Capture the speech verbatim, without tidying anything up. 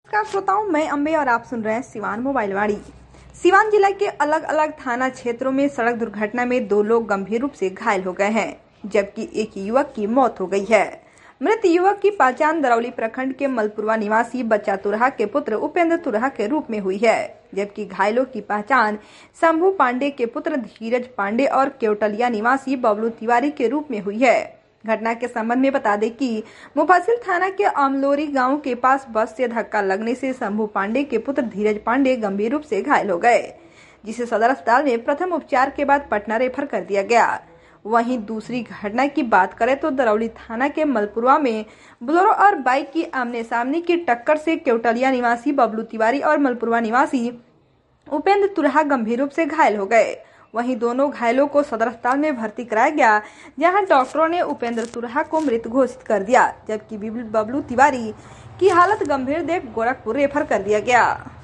नमस्कार श्रोताओं, मैं अम्बे और आप सुन रहे हैं सिवान मोबाइल वाणी। सिवान जिला के अलग अलग थाना क्षेत्रों में सड़क दुर्घटना में दो लोग गंभीर रूप से घायल हो गए हैं, जबकि एक युवक की मौत हो गई है। मृत युवक की पहचान दरौली प्रखंड के मलपुरवा निवासी बच्चा तुरहा के पुत्र उपेंद्र तुरहा के रूप में हुई है, जबकि घायलों की पहचान शंभू पांडे के पुत्र धीरज पांडे और केवटलिया निवासी बबलू तिवारी के रूप में हुई है। घटना के संबंध में बता दें कि मुफस्सिल थाना के अमलोरी गांव के पास बस से धक्का लगने से शंभू पांडे के पुत्र धीरज पांडे गंभीर रूप से घायल हो गए, जिसे सदर अस्पताल में प्रथम उपचार के बाद पटना रेफर कर दिया गया। वहीं दूसरी घटना की बात करें तो दरौली थाना के मलपुरवा में बोलेरो और बाइक की आमने सामने की टक्कर से केवटलिया निवासी बबलू तिवारी और मलपुरवा निवासी उपेंद्र तुरहा गंभीर रूप से घायल हो गए। वहीं दोनों घायलों को सदर अस्पताल में भर्ती कराया गया, जहां डॉक्टरों ने उपेंद्र तुरहा को मृत घोषित कर दिया, जबकि बबलू तिवारी की हालत गंभीर देख गोरखपुर रेफर कर दिया गया।